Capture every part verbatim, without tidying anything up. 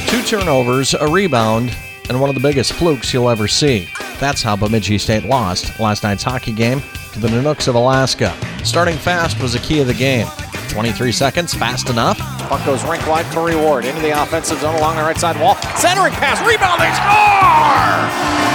Two turnovers, a rebound, and one of the biggest flukes you'll ever see. That's how Bemidji State lost last night's hockey game to the Nanooks of Alaska. Starting fast was the key of the game. twenty-three seconds, fast enough. Puck goes rink wide for Reward into the offensive zone along the right side wall. Centering pass, rebound, they score!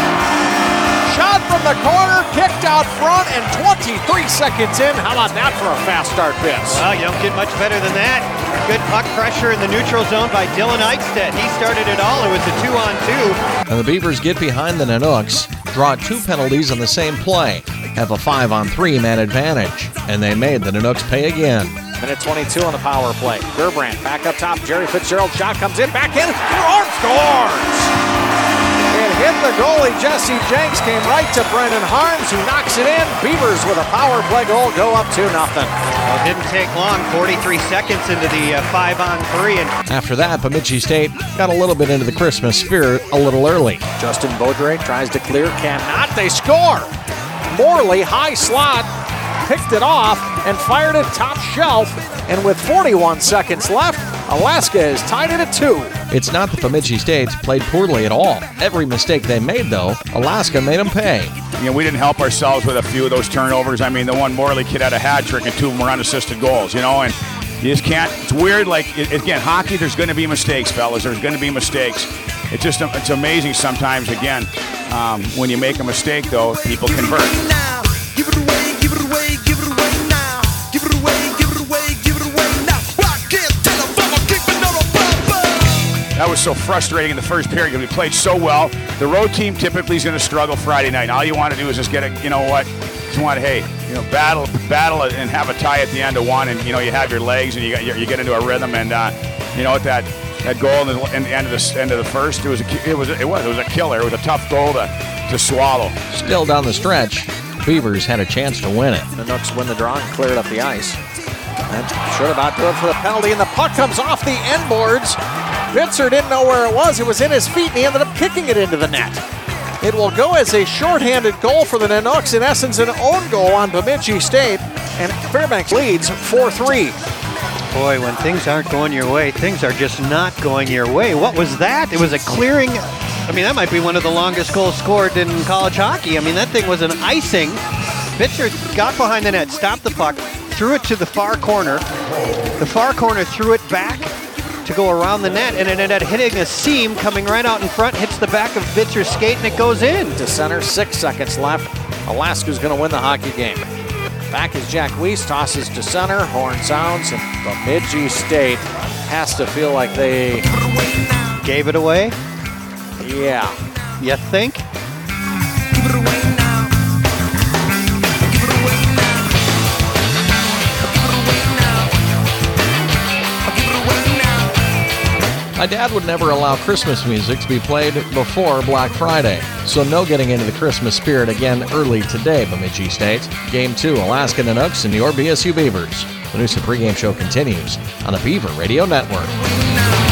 Shot from the corner, kicked out front, and twenty-three seconds in. How about that for a fast start, Vince? Well, you don't get much better than that. Good puck pressure in the neutral zone by Dylan Eichstedt. He started it all. It was a two-on-two. And the Beavers get behind the Nanooks, draw two penalties on the same play, have a five-on-three man advantage, and they made the Nanooks pay again. Minute twenty-two on the power play. Gerbrand back up top. Jerry Fitzgerald shot comes in, back in. Arm scores! It hit the goalie, Jesse Jenks, came right to Brendan Harms, who knocks it in. Beavers with a power play goal go up two nothing. Well, it didn't take long, forty-three seconds into the uh, five-on-three. And after that, Bemidji State got a little bit into the Christmas spirit a little early. Justin Baudry tries to clear, cannot. They score! Morley, high slot, picked it off and fired it top shelf. And with forty-one seconds left, Alaska is tied it at two. It's not that Bemidji State played poorly at all. Every mistake they made, though, Alaska made them pay. You know, we didn't help ourselves with a few of those turnovers. I mean, the one Morley kid had a hat trick and two of them were unassisted goals, you know, and you just can't. It's weird. Like, it, again, hockey, there's going to be mistakes, fellas. There's going to be mistakes. It's just it's amazing sometimes, again, um, when you make a mistake, though, people convert. Now, give it away, give it away, give it away now. Give it away, give it away, give it away now. I can't tell a bubble, keep it on a bubble. That was so frustrating in the first period because we played so well. The road team typically is going to struggle Friday night. All you want to do is just get a, you know what, just want to, hey, you know, battle, battle and have a tie at the end of one, and you know you have your legs and you got you get into a rhythm, and uh, you know what, that that goal in the, in the end of the end of the first, it was a, it was it was it was a killer. It was a tough goal to to swallow. Still down the stretch, Beavers had a chance to win it. The Nooks win the draw and clear it up the ice. And should about do it for the penalty, and the puck comes off the end boards. Bitzer didn't know where it was. It was in his feet, and he ended up kicking it into the net. It will go as a shorthanded goal for the Nanooks. In essence, an own goal on Bemidji State, and Fairbanks leads four three. boy, when things aren't going your way, things are just not going your way. What was that? It was a clearing. I mean, that might be one of the longest goals scored in college hockey. I mean, that thing was an icing. Bitzer got behind the net, stopped the puck, threw it to the far corner. The far corner threw it back to go around the net, and it ended up hitting a seam coming right out in front, hits the back of Bitzer's skate, and it goes in. To center, six seconds left. Alaska's going to win the hockey game. Back is Jack Weiss, tosses to center, horn sounds, and Bemidji State has to feel like they gave it away. Yeah. You think? Give it away now. Give it away now. Give it away now. Give it away now. My dad would never allow Christmas music to be played before Black Friday, so no getting into the Christmas spirit again early today, Bemidji State. Game two, Alaska Nanooks and your B S U Beavers. The Noosa pregame show continues on the Beaver Radio Network.